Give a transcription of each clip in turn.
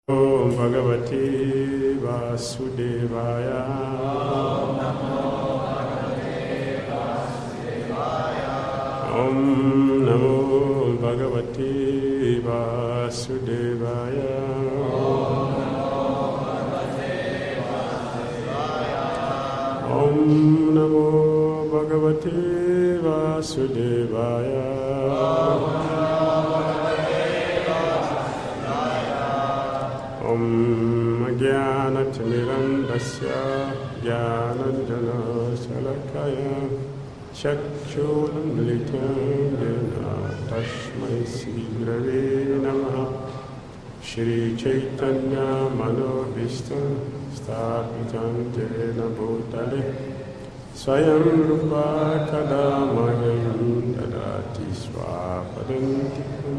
Om Bhagavate Vasudevaya. Om Namo Bhagavate Vasudevaya. Om Namo Bhagavate Vasudevaya. Om Jnanatirandasya Jnananjana Shalakaya Chakshurumlitam Jena Tasmai Shri Gurave Namaha. Shri Chaitanya Manobhishtam Sthapitam Jena Bhutale Swayam Rupa Kadamayam Dadati Swapadantikam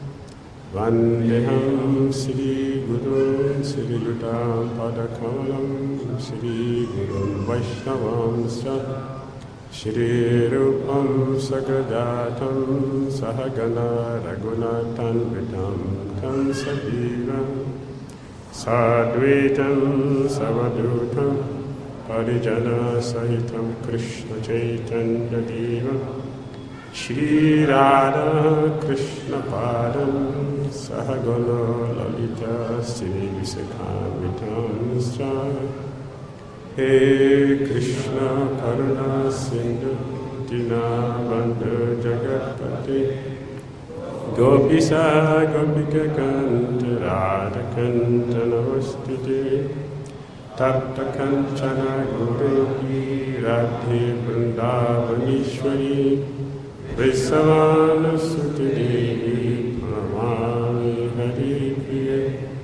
Vandeham Shri Guru Shri Yutam Padakalam Shri Guru Vaishnavam Shri Rupam Sagrajatam Sahagana Raghunathan Vitam Tam Sajivam Sadvitam Savadutam Parijana Sahitam Krishna Chaitanya Devam Shri Radha Krishna Padam Sahagana Lalita Shri Visakhamitam He Krishna Karuna Sindhu Dinabandhu Jagatpati Gopisa Gopika Kanta Radha Kanta Navastiti Tapta Kanchana Gauraki Radhe Vrindavanishwari Vrisavana Suti Devi Pramani Hari Priya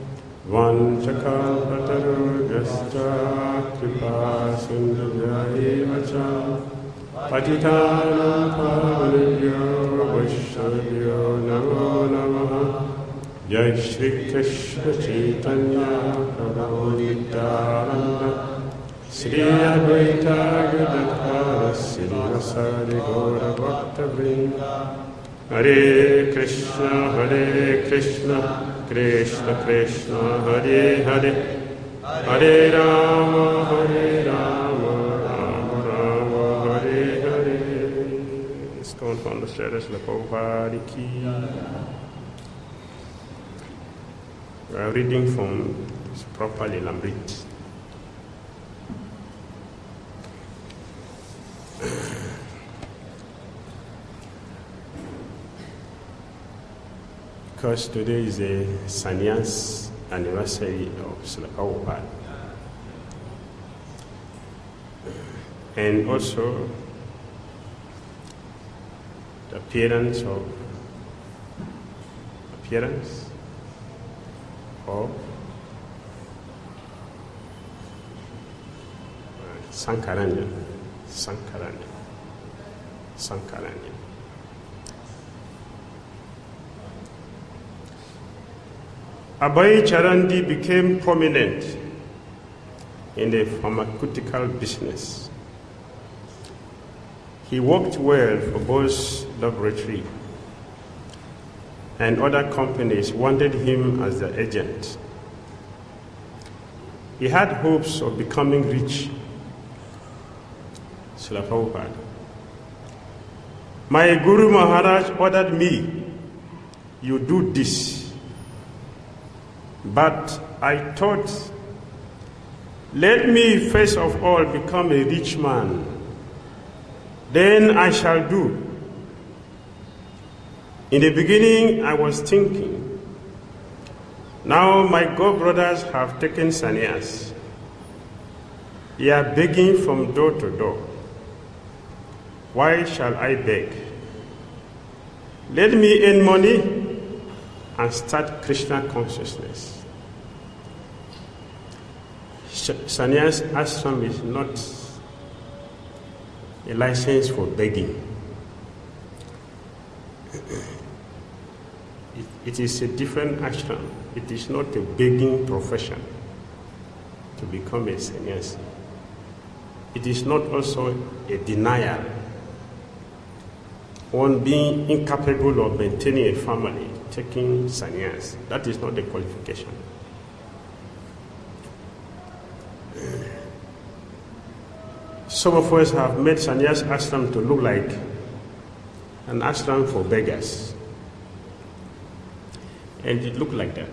Vanchakalpatarurgascha Kripa Sindhyayevacha Patitanam Pavanebhyo Vaishnavabhyo Namo Namaha. Jai Shri Krishna Chaitanya Prabhu Nityananda Shri Advaita Gadadhara Shri Vasari Gaura Bhakta Vrinda. Hare Krishna Krishna Krishna Hare Hare Hare Rama Rama Rama Hare Hare. Stone from the status of Prabhupada Ki. We are reading from properly Lamrit. Because today is a sannyas anniversary of Srila Prabhupada. And also the appearance of Sankaranya. Abhay Charandi became prominent in the pharmaceutical business. He worked well for both laboratory and other companies wanted him as their agent. He had hopes of becoming rich. Srila Prabhupada. My Guru Maharaj ordered me, you do this. But I thought, let me first of all become a rich man. Then I shall do. In the beginning, I was thinking, now my god-brothers have taken sannyas. They are begging from door to door. Why shall I beg? Let me earn money and start Krishna consciousness. Sannyas ashram is not a license for begging. It is a different ashram. It is not a begging profession to become a sannyasi. It is not also a denial. One being incapable of maintaining a family, taking sannyas, that is not the qualification. some of us have made sannyas ashram to look like an ashram for beggars. And it looked like that.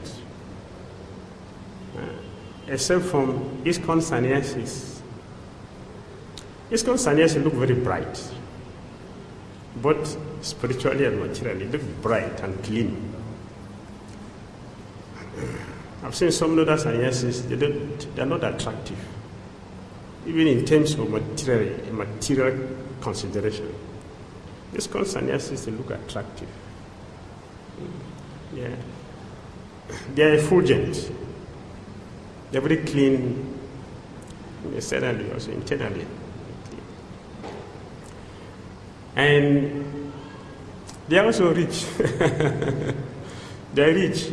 Except from ISKCON sannyasis. ISKCON sannyasis look very bright. Both spiritually and materially, look bright and clean. I've seen some other sannyasis, they're not attractive. Even in terms of material consideration. ISKCON sannyasis, they look attractive. Yeah. They are effulgent. They're very clean, externally, also internally. And they are also rich. They are rich.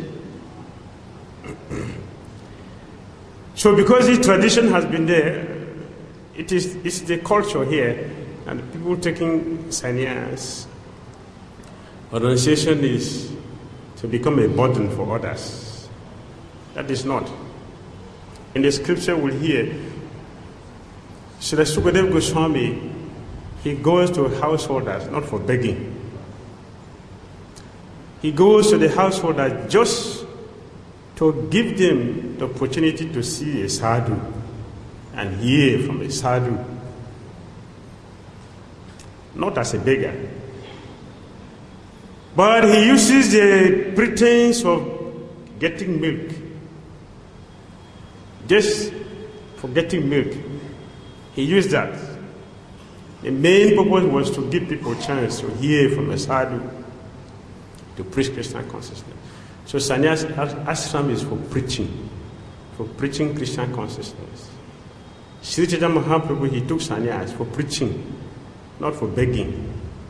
So because this tradition has been there, it's the culture here, and people taking sannyas. Renunciation is to become a burden for others. That is not. In the scripture we'll hear, Sri Sukadev Goswami, he goes to householders, not for begging. He goes to the householders just to give them the opportunity to see a sadhu and hear from a sadhu. Not as a beggar. But he uses the pretense of getting milk. Just for getting milk. He used that. The main purpose was to give people a chance to hear from a sadhu, to preach Krishna consciousness. So sannyas ashram is for preaching Krishna consciousness. Sri Chaitanya Mahaprabhu, he took sannyas for preaching, not for begging.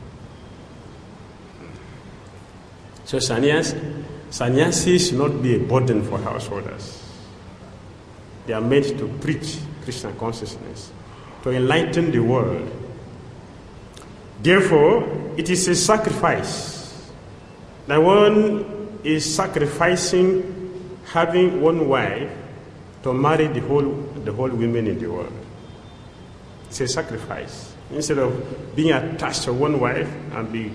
So sannyasis should not be a burden for householders. They are meant to preach Krishna consciousness, to enlighten the world. Therefore, it is a sacrifice. That one is sacrificing having one wife to marry the whole women in the world. It's a sacrifice. Instead of being attached to one wife and be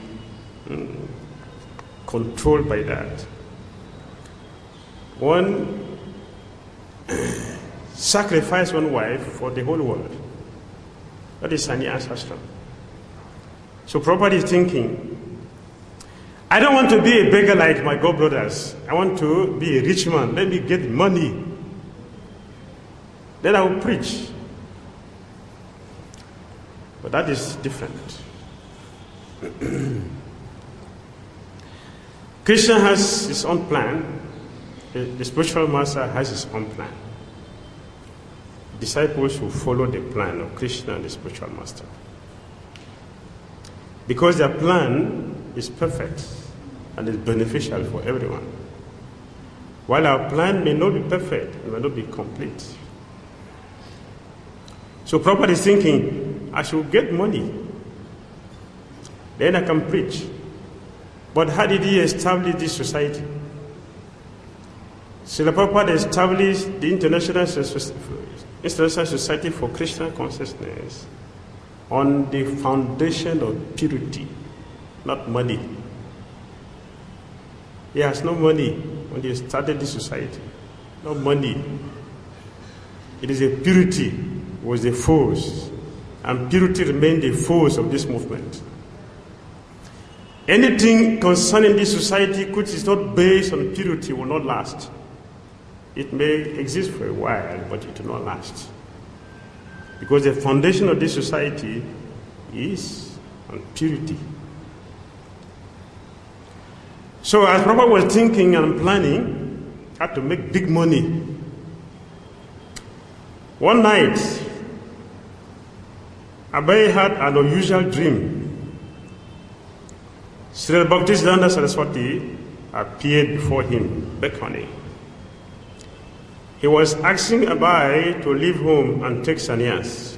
controlled by that. One sacrifice one wife for the whole world. That is sannyas ashram. So Prabhupada is thinking, I don't want to be a beggar like my godbrothers. I want to be a rich man. Let me get money. Then I will preach. But that is different. Krishna has his own plan. The spiritual master has his own plan. Disciples will follow the plan of Krishna and the spiritual master. Because their plan is perfect and is beneficial for everyone. While our plan may not be perfect, it may not be complete. So Prabhupada is thinking, I should get money. Then I can preach. But how did he establish this society? Srila Prabhupada established the International Society for Krishna Consciousness on the foundation of purity, not money. He has no money when he started this society. No money. It is a purity was the force, and purity remained the force of this movement. Anything concerning this society which is not based on purity will not last. It may exist for a while, but it will not last. Because the foundation of this society is on purity. So as Prabhupada was thinking and planning how to make big money, one night, Abai had an unusual dream. Srila Bhaktisiddhanta Saraswati appeared before him, beckoning. He was asking Abai to leave home and take sannyas.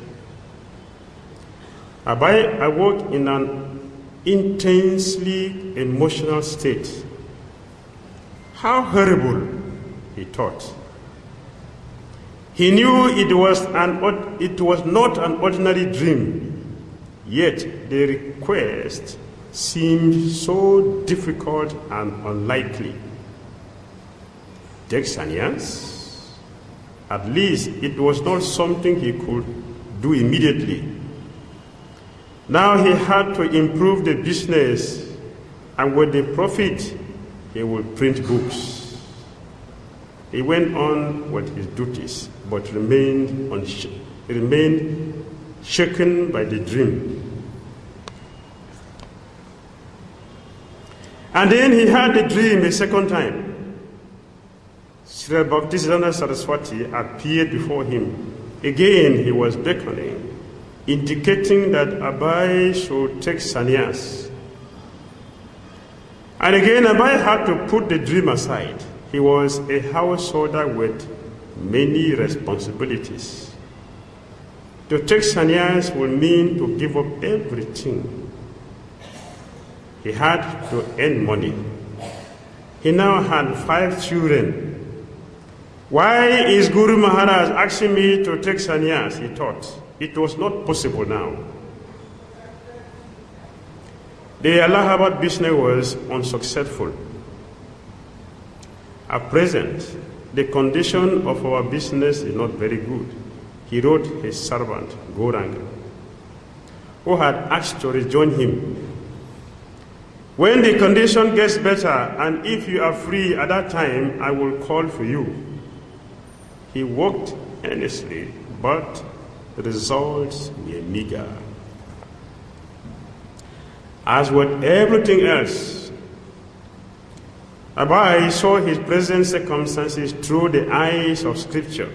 Abai awoke in an intensely emotional state. How horrible, he thought. He knew it was not an ordinary dream, yet the request seemed so difficult and unlikely. Take sannyas? At least it was not something he could do immediately. Now he had to improve the business, and with the profit, he would print books. He went on with his duties, but remained shaken by the dream. And then he had the dream a second time. Sri Bhaktisiddhanta Saraswati appeared before him. Again he was beckoning, indicating that Abai should take sannyas. And again Abai had to put the dream aside. He was a householder with many responsibilities. To take sannyas would mean to give up everything. He had to earn money. He now had 5 children. Why is Guru Maharaj asking me to take sannyas? He thought. It was not possible now. The Allahabad business was unsuccessful. At present, the condition of our business is not very good. He wrote his servant, Gauranga, who had asked to rejoin him. When the condition gets better, and if you are free at that time, I will call for you. He worked earnestly, but the results were meager. As with everything else, Abai saw his present circumstances through the eyes of Scripture.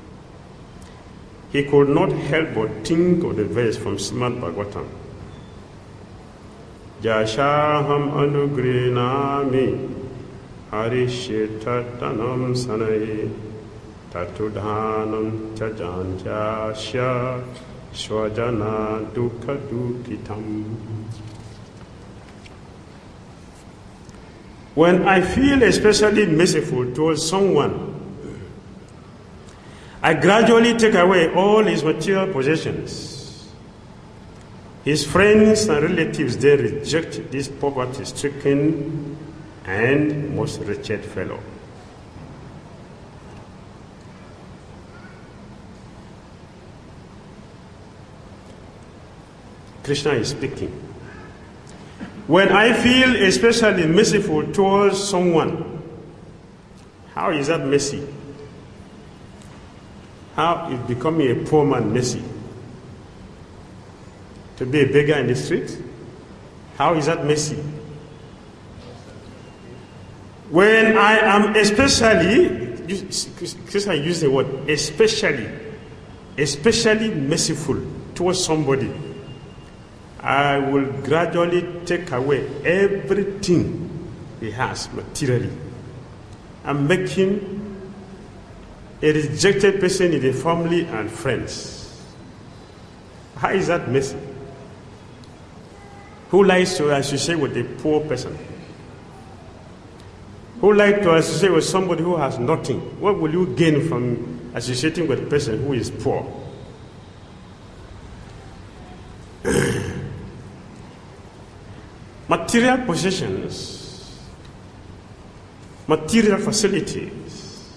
He could not help but think of the verse from Srimad Bhagavatam. Jashaham anugrinami harishetatanam sanaye tatudhanam chajanjasya swajana dukhadukitam. When I feel especially merciful towards someone, I gradually take away all his material possessions. His friends and relatives, they reject this poverty-stricken and most wretched fellow. Krishna is speaking. When I feel especially merciful towards someone, how is that mercy? How is becoming a poor man mercy? To be a beggar in the street? How is that mercy? When I am especially, Krishna used the word especially merciful towards somebody, I will gradually take away everything he has materially and make him a rejected person in the family and friends. How is that mercy? Who likes to associate with a poor person? Who likes to associate with somebody who has nothing? What will you gain from associating with a person who is poor? Material possessions, material facilities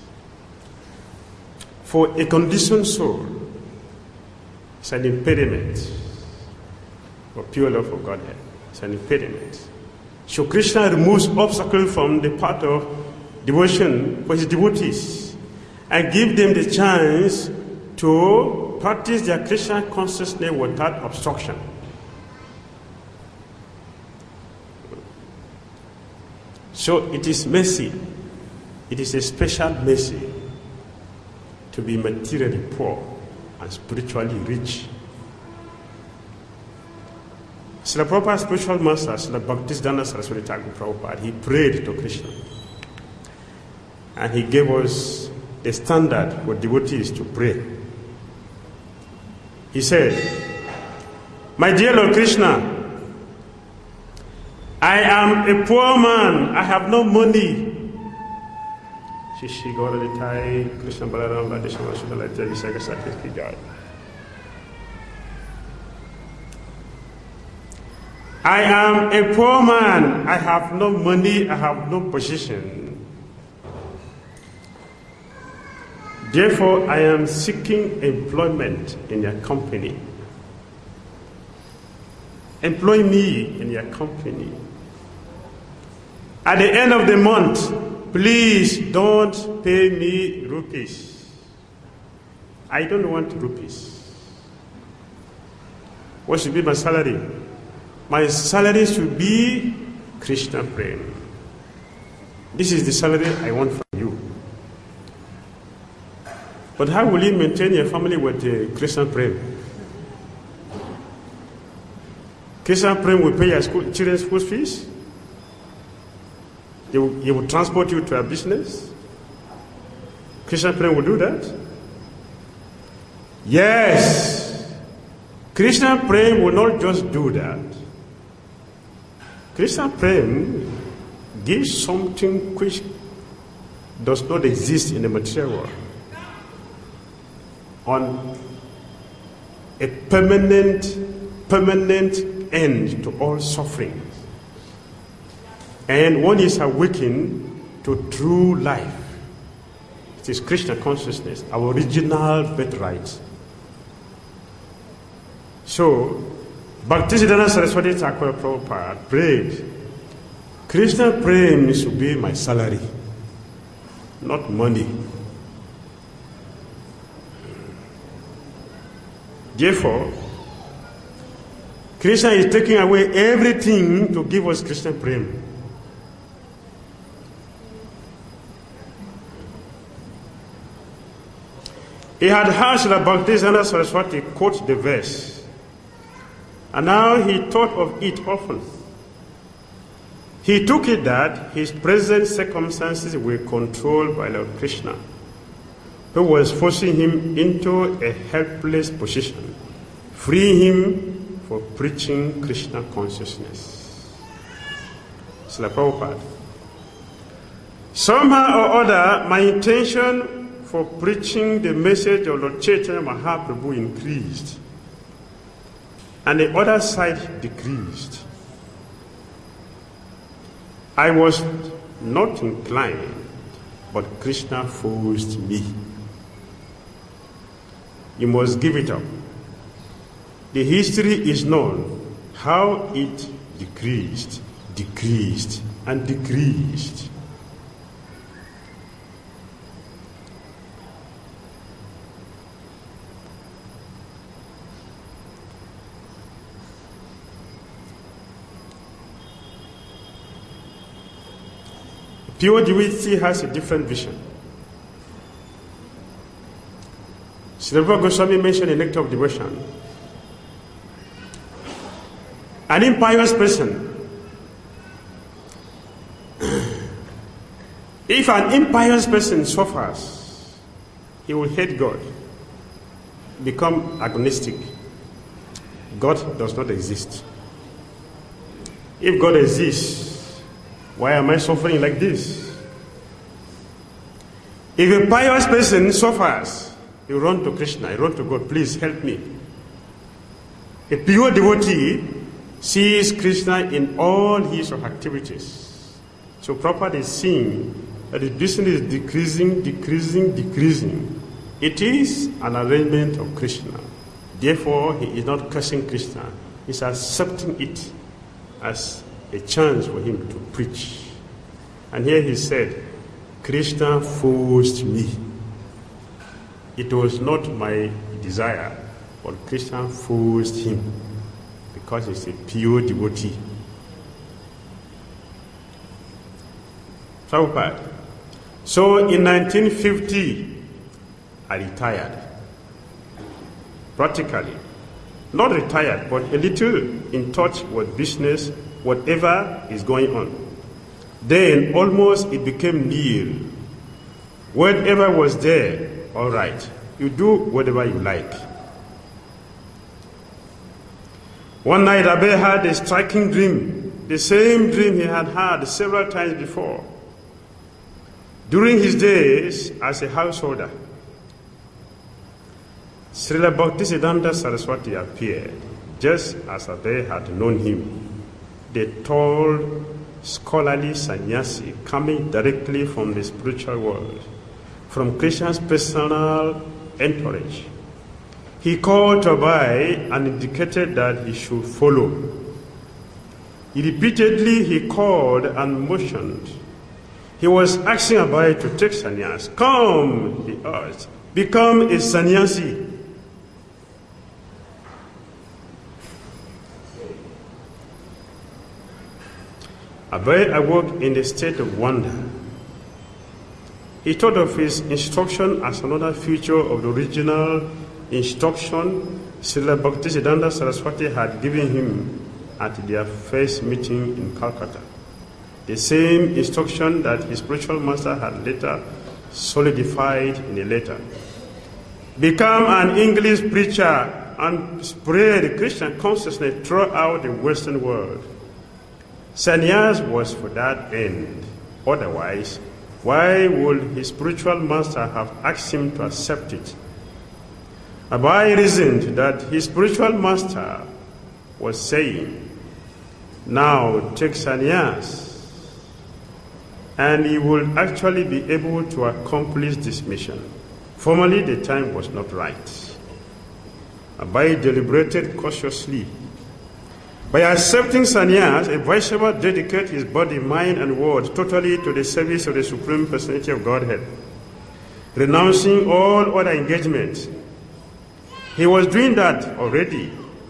for a conditioned soul is an impediment for pure love for Godhead. It's an impediment. So Krishna removes obstacles from the path of devotion for his devotees and give them the chance to practice their Krishna consciousness without obstruction. So it is mercy. It is a special mercy to be materially poor and spiritually rich. Srila Prabhupada's spiritual master, Srila Bhaktisiddhanta Saraswati Thakur Prabhupada, he prayed to Krishna. And he gave us the standard for devotees to pray. He said, "My dear Lord Krishna, I am a poor man. I have no money. Shishi Goralitai, Christian Balaram, Ladishma Sudalata, Visaka Sakti God. I am a poor man. I have no money. I have no position. Therefore, I am seeking employment in your company. Employ me in your company. At the end of the month, please don't pay me rupees. I don't want rupees. What should be my salary? My salary should be Krishna Prem. This is the salary I want from you. But how will you maintain your family with Krishna Prem? Krishna Prem will pay your children's school fees. He will transport you to a business. Krishna Prem will do that. Yes. Krishna Prem will not just do that. Krishna Prem gives something which does not exist in the material world. On a permanent end to all suffering. And one is awakened to true life. It is Krishna consciousness, our original birthright. So, Bhaktisiddhanta Saraswati Thakur Prabhupada prayed, Krishna Prem should be my salary, not money. Therefore, Krishna is taking away everything to give us Krishna Prem. He had heard Srila Bhaktisiddhanta Saraswati quote the verse, and now he thought of it often. He took it that his present circumstances were controlled by Lord Krishna, who was forcing him into a helpless position, freeing him for preaching Krishna consciousness. Srila Prabhupada. Somehow or other, my intention for preaching the message of Lord Chaitanya Mahaprabhu increased, and the other side decreased. I was not inclined, but Krishna forced me. You must give it up. The history is known how it decreased, and decreased. Pure devotee has a different vision. Srila Goswami mentioned in Nectar of Devotion, an impious person, if an impious person suffers, he will hate God, become agnostic. God does not exist. If God exists, why am I suffering like this? If a pious person suffers, you run to Krishna, you run to God, please help me. A pure devotee sees Krishna in all his activities. So Prabhupada is seeing that the business is decreasing. It is an arrangement of Krishna. Therefore, he is not cursing Krishna. He is accepting it as a chance for him to preach. And here he said, Krishna forced me. It was not my desire, but Krishna forced him because he's a pure devotee. Prabhupada. So in 1950, I retired. Practically. Not retired, but a little in touch with business, whatever is going on. Then almost it became near. Whatever was there, all right, you do whatever you like. One night Abe had a striking dream, the same dream he had had several times before. During his days as a householder, Srila Bhaktisiddhanta Saraswati appeared just as they had known him, the tall, scholarly sannyasi coming directly from the spiritual world, from Krishna's personal entourage. He called Abai and indicated that he should follow. Repeatedly he called and motioned. He was asking Abai to take sannyas. Come, he urged, become a sannyasi. Abai awoke in a state of wonder. He thought of his instruction as another feature of the original instruction Srila Bhaktisiddhanta Saraswati had given him at their first meeting in Calcutta. The same instruction that his spiritual master had later solidified in a letter. Become an English preacher and spread Christian consciousness throughout the Western world. Sannyas was for that end. Otherwise, why would his spiritual master have asked him to accept it? Abai reasoned that his spiritual master was saying, now take sannyas, and he will actually be able to accomplish this mission. Formerly, the time was not right. Abai deliberated cautiously. By accepting sannyas, a Vaishnava dedicates his body, mind, and word totally to the service of the Supreme Personality of Godhead, renouncing all other engagements. He was doing that already.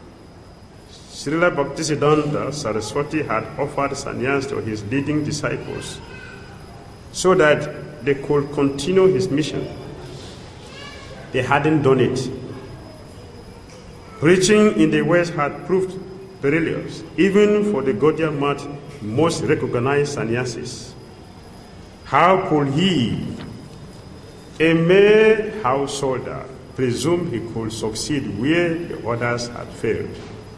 Srila Bhaktisiddhanta Saraswati had offered sannyas to his leading disciples so that they could continue his mission. They hadn't done it. Preaching in the West had proved perilous, even for the Gaudiya Math most recognized sannyasis. How could he, a mere householder, presume he could succeed where the others had failed?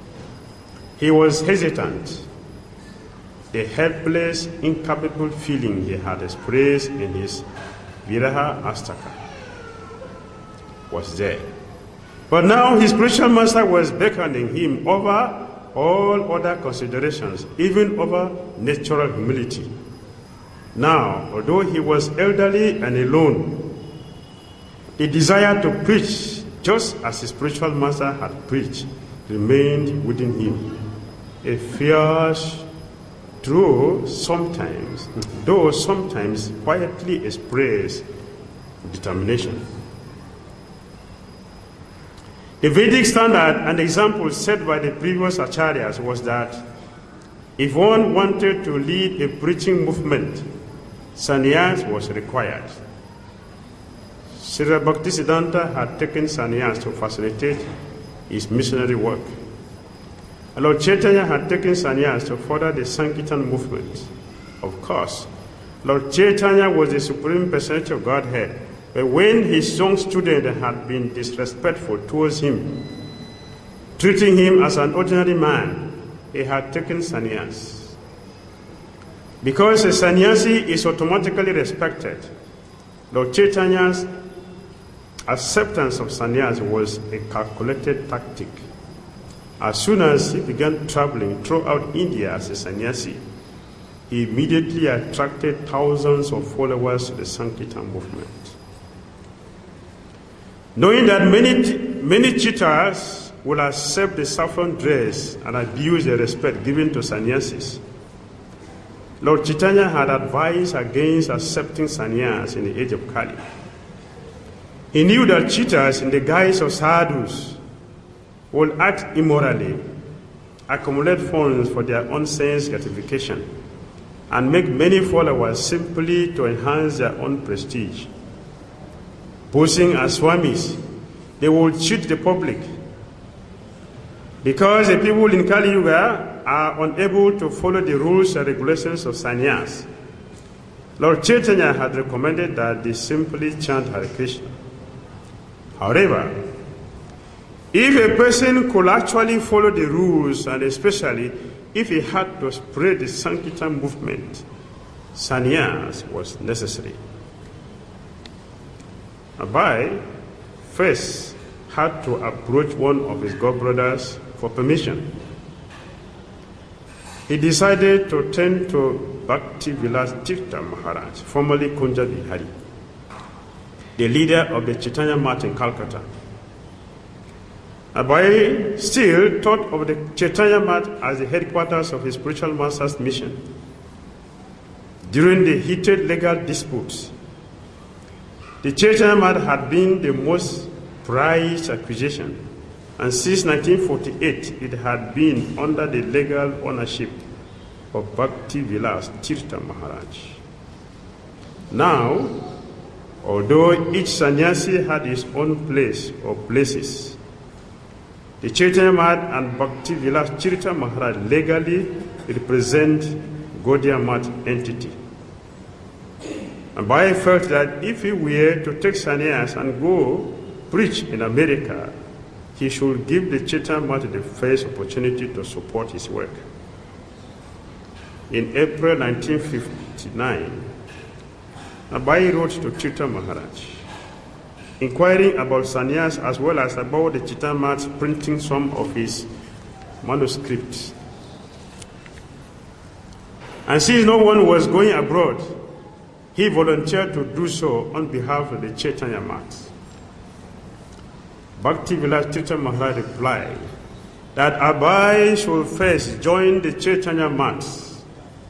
He was hesitant. The helpless, incapable feeling he had expressed in his Viraha Astaka was there. But now his spiritual master was beckoning him over all other considerations, even over natural humility. Now, although he was elderly and alone, the desire to preach, just as his spiritual master had preached, remained within him. A fierce, though sometimes quietly expressed determination. The Vedic standard and example set by the previous acharyas was that if one wanted to lead a preaching movement, sannyas was required. Srila Bhaktisiddhanta had taken sannyas to facilitate his missionary work. Lord Chaitanya had taken sannyas to further the Sankirtan movement. Of course, Lord Chaitanya was the Supreme Personality of Godhead, but when his young student had been disrespectful towards him, treating him as an ordinary man, he had taken sannyas. Because a sannyasi is automatically respected, Lord Chaitanya's acceptance of sannyas was a calculated tactic. As soon as he began traveling throughout India as a sannyasi, he immediately attracted thousands of followers to the Sankirtan movement. Knowing that many cheaters will accept the saffron dress and abuse the respect given to sannyasis, Lord Chaitanya had advised against accepting sannyas in the age of Kali. He knew that cheaters in the guise of sadhus will act immorally, accumulate funds for their own sense gratification, and make many followers simply to enhance their own prestige. Posing as swamis, they will cheat the public. Because the people in Kali Yuga are unable to follow the rules and regulations of sannyas, Lord Chaitanya had recommended that they simply chant Hare Krishna. However, if a person could actually follow the rules, and especially if he had to spread the Sankirtan movement, sannyas was necessary. Abai first had to approach one of his godbrothers for permission. He decided to turn to Bhakti Vilas Tirtha Maharaj, formerly Kunja Bihari, the leader of the Chaitanya Math in Calcutta. Abai still thought of the Chaitanya Math as the headquarters of his spiritual master's mission. During the heated legal disputes, the Chaitanya Math had been the most prized acquisition, and since 1948 it had been under the legal ownership of Bhakti Vilas Tirtha Maharaj. Now, although each sannyasi had his own place or places, the Chaitanya Math and Bhakti Vilas Tirtha Maharaj legally represent Gaudiya Math entity. Abai felt that if he were to take sannyas and go preach in America, he should give the Chaitanya Math the first opportunity to support his work. In April 1959, Abai wrote to Tirtha Maharaj, inquiring about sannyas as well as about the Chaitanya Math printing some of his manuscripts. And since no one was going abroad, he volunteered to do so on behalf of the Chaitanya Math. Bhakti Vilas Tirtha Maharaj replied that Abai should first join the Chaitanya Math.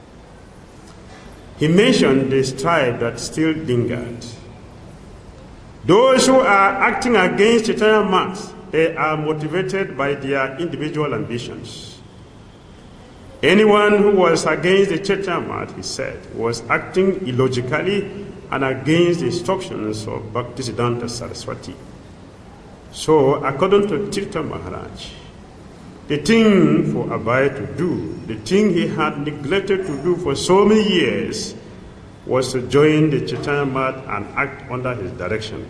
He mentioned the strife that still lingered. Those who are acting against Chaitanya Math, they are motivated by their individual ambitions. Anyone who was against the Chaitanya Math, he said, was acting illogically and against the instructions of Bhaktisiddhanta Saraswati. So, according to Tirtha Maharaj, the thing for Abai to do, the thing he had neglected to do for so many years, was to join the Chaitanya Math and act under his direction.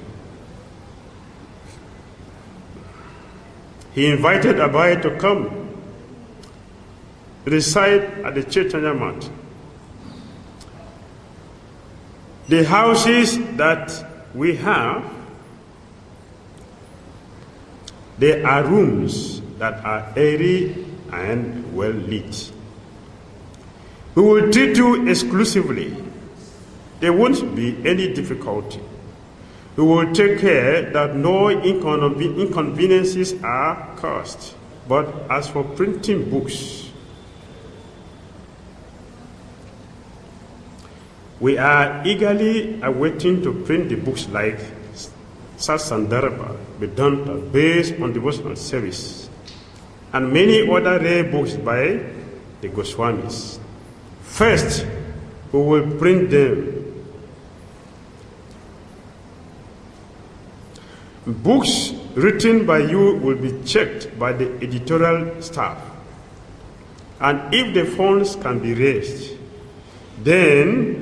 He invited Abai to come reside at the Chaitanya Math. The houses that we have, there are rooms that are airy and well lit. We will treat you exclusively. There won't be any difficulty. We will take care that no inconveniences are caused. But as for printing books, we are eagerly awaiting to print the books like Satsandarbha, Vedanta, based on devotional service, and many other rare books by the Goswamis. First, we will print them. Books written by you will be checked by the editorial staff, and if the funds can be raised, then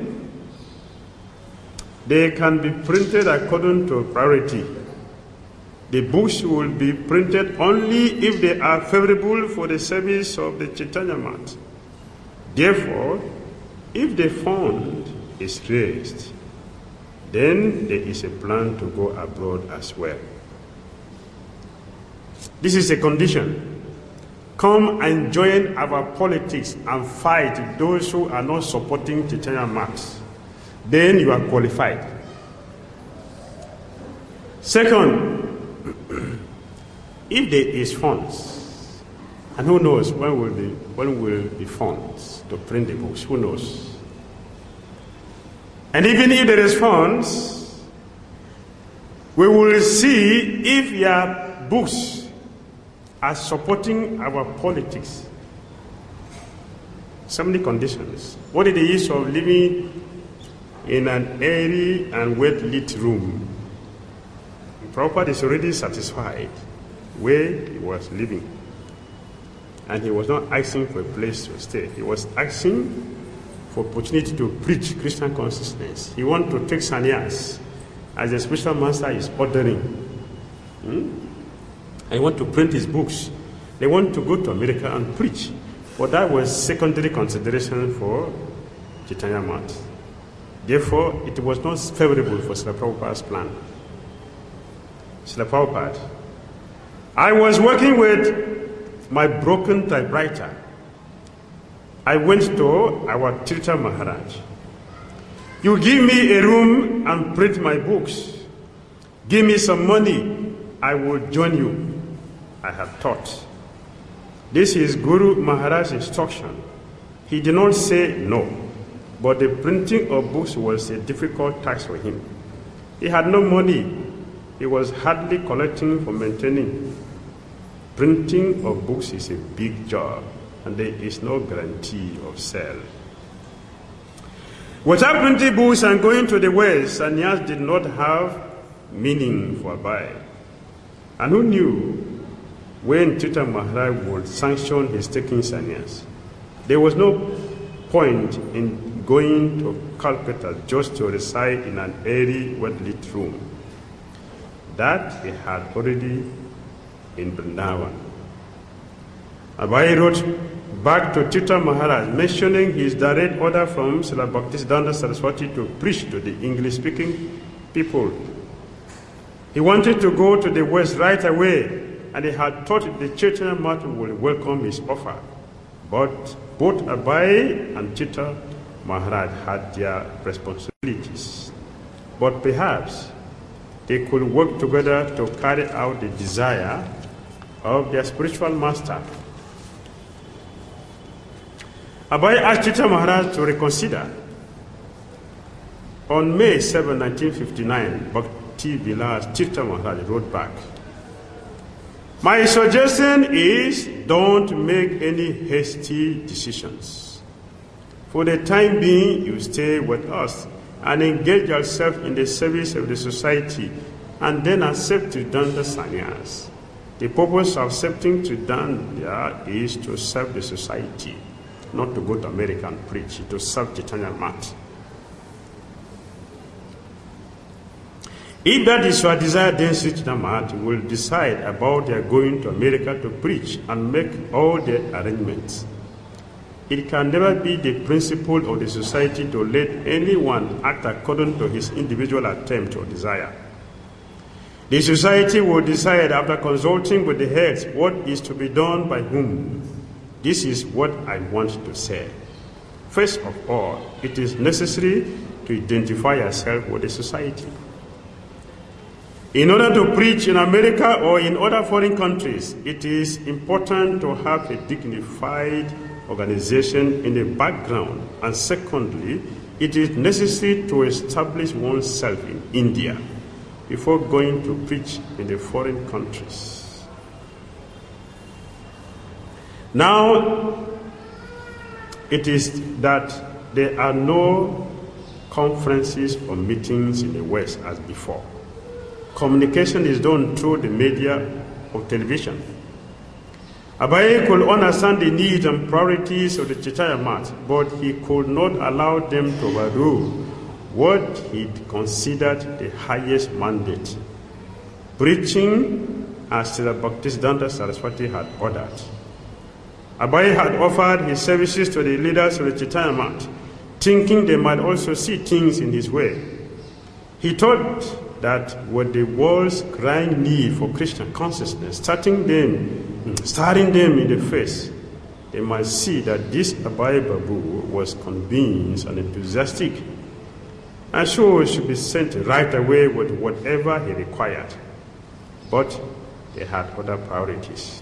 they can be printed according to priority. The books will be printed only if they are favorable for the service of the Chaitanya Math. Therefore, if the fund is raised, then there is a plan to go abroad as well. This is a condition. Come and join our politics and fight those who are not supporting Chaitanya Math. Then you are qualified. Second, if there is funds, and who knows when will be funds to print the books, who knows? And even if there is funds, we will see if your books are supporting our politics. So many conditions. What is the use of living in an airy and well-lit room? Prabhupada is already satisfied where he was living. And he was not asking for a place to stay. He was asking for opportunity to preach Christian consciousness. He wanted to take sannyas as the spiritual master is ordering. And he wanted to print his books. They want to go to America and preach. But that was secondary consideration for Chaitanya Math. Therefore, it was not favorable for Srila Prabhupada's plan. Srila Prabhupada, I was working with my broken typewriter. I went to our Tirtha Maharaj. You give me a room and print my books. Give me some money, I will join you. I had thought. This is Guru Maharaj's instruction. He did not say no, but the printing of books was a difficult task for him. He had no money. He was hardly collecting for maintaining. Printing of books is a big job, and there is no guarantee of sale. Without printing books and going to the West, sannyas did not have meaning for Abai. And who knew when Tirtha Maharaj would sanction his taking sannyas? There was no point in going to Calcutta just to reside in an airy, well-lit room. That he had already in Vrindavan. Abai wrote back to Tirtha Maharaj, mentioning his direct order from Srila Bhaktisiddhanta Saraswati to preach to the English-speaking people. He wanted to go to the West right away, and he had thought the Chaitanya Math would welcome his offer. But both Abai and Tirtha Maharaj had their responsibilities. But perhaps they could work together to carry out the desire of their spiritual master. Abai asked Tirtha Maharaj to reconsider. On May 7, 1959, Bhakti Vilas Tirtha Maharaj wrote back, "My suggestion is don't make any hasty decisions. For the time being, you stay with us and engage yourself in the service of the society, and then accept Tridanta sannyas. The purpose of accepting Tridanta is to serve the society, not to go to America and preach, to serve Chaitanya Math. If that is your desire, then Chaitanya Math will decide about their going to America to preach and make all the arrangements. It can never be the principle of the society to let anyone act according to his individual attempt or desire. The society will decide after consulting with the heads what is to be done by whom. This is what I want to say. First of all, it is necessary to identify yourself with the society. In order to preach in America or in other foreign countries, it is important to have a dignified organization in the background, and secondly, it is necessary to establish oneself in India before going to preach in the foreign countries. Now, it is that there are no conferences or meetings in the West as before. Communication is done through the media of television. Abai could understand the needs and priorities of the Chaitanya Math, but he could not allow them to overrule what he considered the highest mandate, preaching as Srila Bhaktisiddhanta Saraswati had ordered. Abai had offered his services to the leaders of the Chaitanya Math, thinking they might also see things in his way. He thought that with the world's crying need for Krishna consciousness staring them in the face, they might see that this Abai Babu was convinced and enthusiastic, and so should be sent right away with whatever he required. But they had other priorities.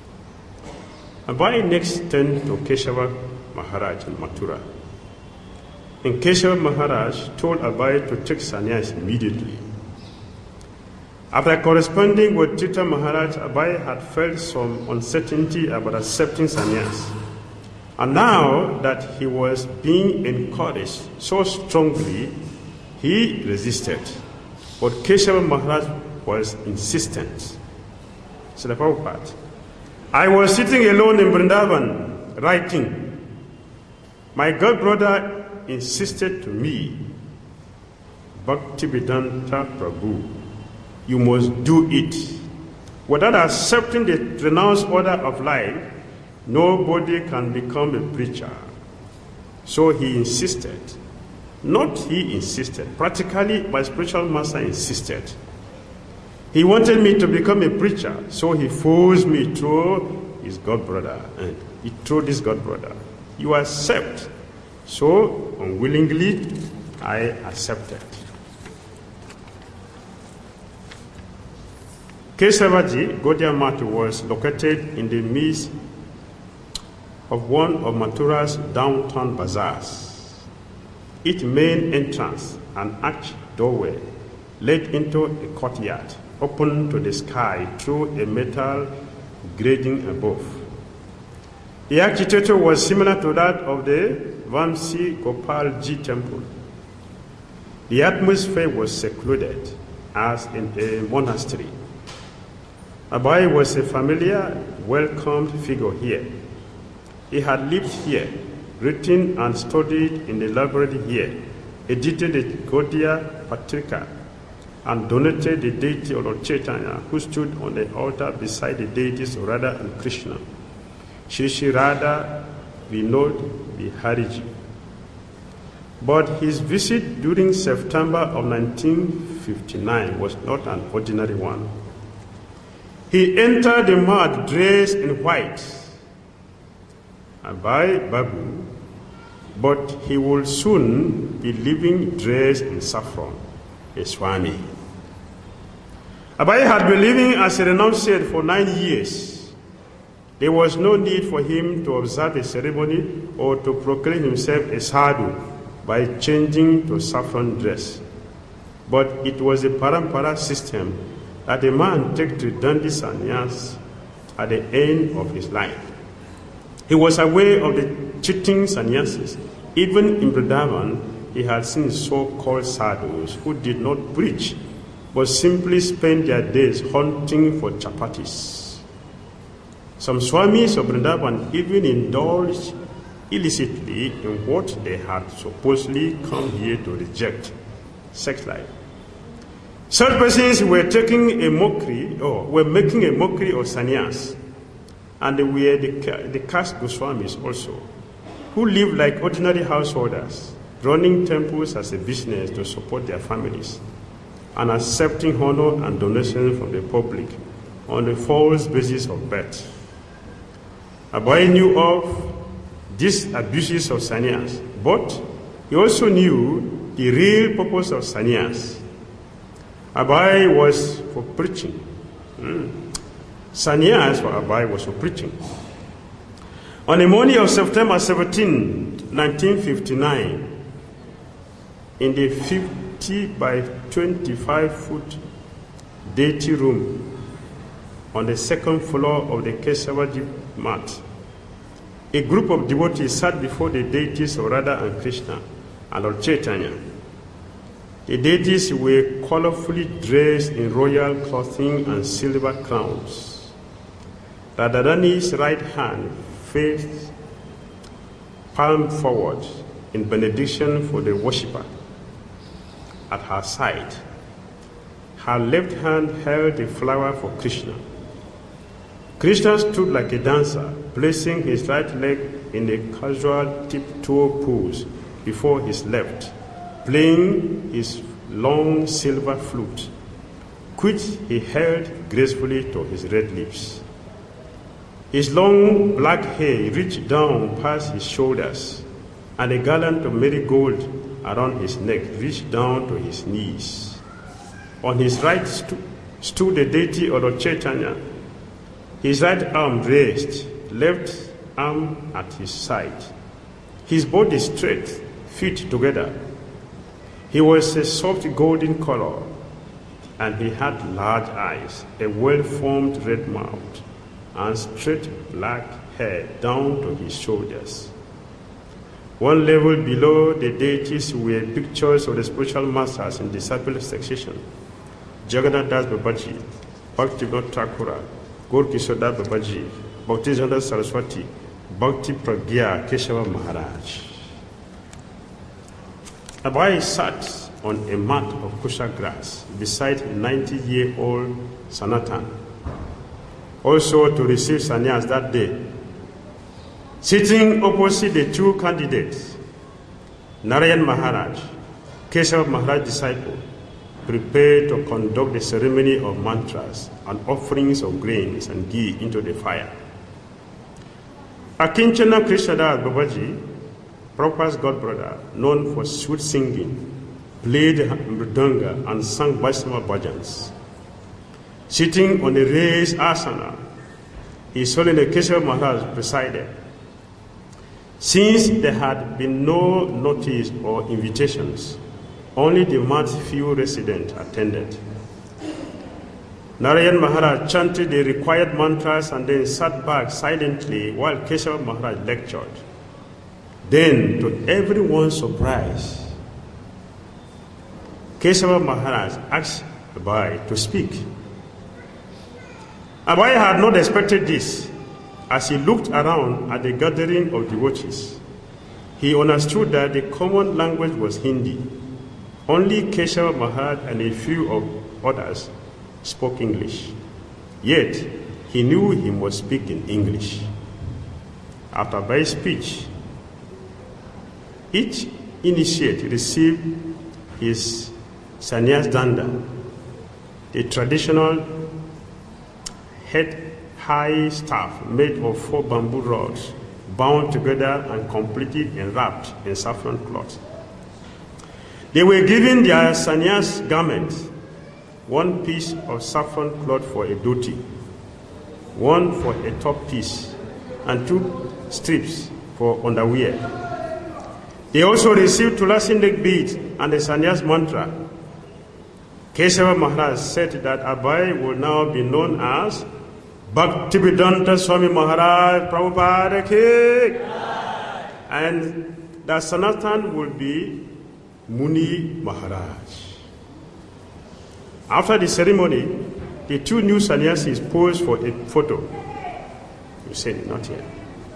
Abai next turned to Keshava Maharaj in Mathura. And Keshava Maharaj told Abai to take sannyas immediately. After corresponding with Tirtha Maharaj, Abai had felt some uncertainty about accepting sannyas. And now that he was being encouraged so strongly, he resisted. But Keshava Maharaj was insistent. Srila Prabhupada, I was sitting alone in Vrindavan, writing. My god brother insisted to me, Bhaktivedanta Prabhu, you must do it. Without accepting the renounced order of life, nobody can become a preacher. So he insisted. Not he insisted. Practically, my spiritual master insisted. He wanted me to become a preacher, so he forced me through his godbrother. And he told his godbrother, "You accept." So, unwillingly, I accepted. Kesabaji, Gaudiya Mat, was located in the midst of one of Mathura's downtown bazaars. Its main entrance, an arched doorway, led into a courtyard open to the sky through a metal grating above. The architecture was similar to that of the Vamsi Gopalji temple. The atmosphere was secluded as in a monastery. Abai was a familiar, welcomed figure here. He had lived here, written and studied in the library here, edited the Gaudiya Patrika, and donated the deity of Lord Chaitanya, who stood on the altar beside the deities of Radha and Krishna, Shri Shri Radha Vinod Bihariji. But his visit during September of 1959 was not an ordinary one. He entered the mat dressed in white, Abai Babu, but he would soon be living dressed in saffron, a Swami. Abai had been living as a renunciate for 9 years. There was no need for him to observe a ceremony or to proclaim himself a sadhu by changing to saffron dress. But it was a parampara system that a man take to Dandi sannyas at the end of his life. He was aware of the cheating sannyasis. Even in Vrindavan, he had seen so-called sadhus who did not preach, but simply spent their days hunting for chapatis. Some swamis of Vrindavan even indulged illicitly in what they had supposedly come here to reject, sex life. Such persons were making a mockery of sannyas, and they were the caste Goswamis also, who lived like ordinary householders, running temples as a business to support their families, and accepting honor and donations from the public on the false basis of birth. Abai knew of these abuses of sannyas, but he also knew the real purpose of sannyas. Abai was for preaching. Sannyas for Abai was for preaching. On the morning of September 17, 1959, in the 50 by 25-foot deity room on the second floor of the Kesavaji Mat, a group of devotees sat before the deities of Radha and Krishna and Lord Chaitanya. The deities were colorfully dressed in royal clothing and silver crowns. Radharani's right hand faced palm forward in benediction for the worshipper. At her side, her left hand held a flower for Krishna. Krishna stood like a dancer, placing his right leg in a casual tiptoe pose before his left, playing his long silver flute, which he held gracefully to his red lips. His long black hair reached down past his shoulders, and a garland of marigold around his neck reached down to his knees. On his right stood the deity of Lord Chaitanya, his right arm raised, left arm at his side, his body straight, feet together. He was a soft golden color, and he had large eyes, a well-formed red mouth, and straight black hair down to his shoulders. One level below the deities were pictures of the spiritual masters in disciple succession: Jagannath Das Babaji, Bhaktivinoda Thakura, Gaur Kishore Das Babaji, Bhaktivinoda Saraswati, Bhakti Pragya Keshava Maharaj. Abai sat on a mat of kusha grass beside 90-year-old Sanatan, also to receive sannyas that day. Sitting opposite the two candidates, Narayan Maharaj, Keshava Maharaj disciple, prepared to conduct the ceremony of mantras and offerings of grains and ghee into the fire. Akinchana Krishnadas Babaji, Prabhupada's godbrother, known for sweet singing, played mridanga and sang Vaishnava bhajans. Sitting on a raised asana, His Holiness Kesava Maharaj presided. Since there had been no notice or invitations, only the most few residents attended. Narayan Maharaj chanted the required mantras and then sat back silently while Kesava Maharaj lectured. Then, to everyone's surprise, Kesava Maharaj asked Abai to speak. Abai had not expected this. As he looked around at the gathering of devotees, he understood that the common language was Hindi. Only Kesava Maharaj and a few of others spoke English. Yet, he knew he must speak in English. After Abai's speech, each initiate received his sannyas danda, the traditional head high staff made of 4 bamboo rods, bound together and completely enwrapped in saffron cloth. They were given their sannyas garments, 1 piece of saffron cloth for a dhoti, 1 for a top piece, and 2 strips for underwear. They also received tulasi neck beads and the sannyas mantra. Kesava Maharaj said that Abai will now be known as Bhaktivedanta Swami Maharaj Prabhupada Ki, and that Sanatan will be Muni Maharaj. After the ceremony, the 2 new sannyasis posed for a photo. You said it, not yet.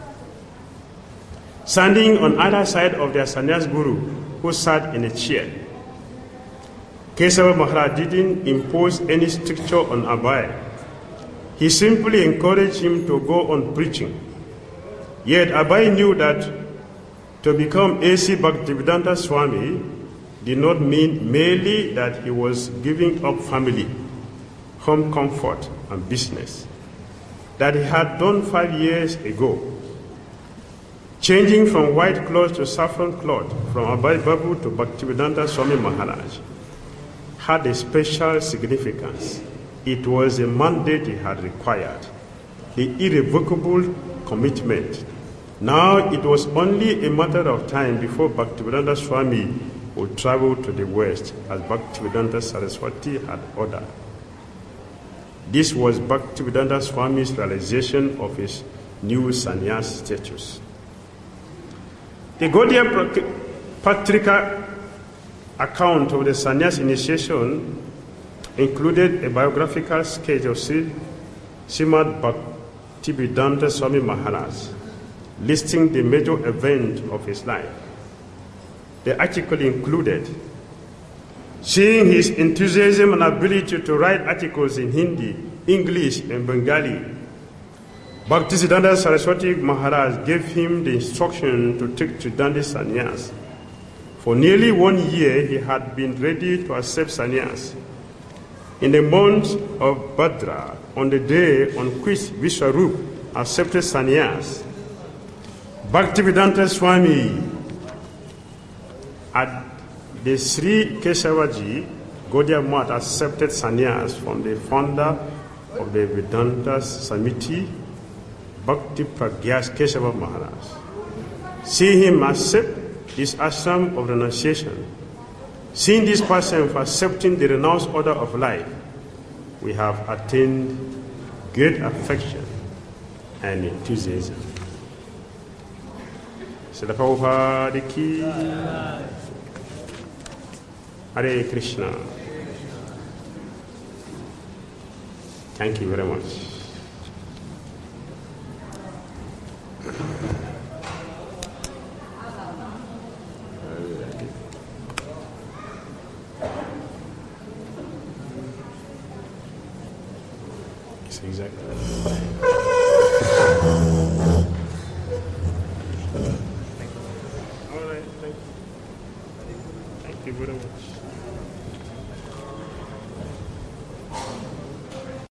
Standing on either side of their sannyas guru, who sat in a chair. Kesava Maharaj didn't impose any stricture on Abai. He simply encouraged him to go on preaching. Yet Abai knew that to become A.C. Bhaktivedanta Swami did not mean merely that he was giving up family, home comfort, and business that he had done 5 years ago. Changing from white cloth to saffron cloth, from Abai Babu to Bhaktivedanta Swami Maharaj, had a special significance. It was a mandate he had required, the irrevocable commitment. Now it was only a matter of time before Bhaktivedanta Swami would travel to the west, as Bhaktivedanta Saraswati had ordered. This was Bhaktivedanta Swami's realization of his new sannyas status. The Gaudiya Patrika account of the sannyas initiation included a biographical sketch of Srimad Bhaktivedanta Swami Maharaj, listing the major event of his life. The article included, seeing his enthusiasm and ability to write articles in Hindi, English, and Bengali, Bhaktisiddhanta Saraswati Maharaj gave him the instruction to take Tridandi sannyas. For nearly 1 year, he had been ready to accept sannyas. In the month of Bhadra, on the day on which Vishwarup accepted sannyas, Bhaktivedanta Swami at the Sri Kesavaji Gaudiya Math accepted sannyas from the founder of the Vedanta Samiti, Bhakti Pragyas Kesava Maharaj. See him accept this ashram of renunciation. Seeing this person for accepting the renounced order of life, we have attained great affection and enthusiasm. Srila Prabhupada Ki, Hare Krishna. Thank you very much. Exactly. All right, thank you very much.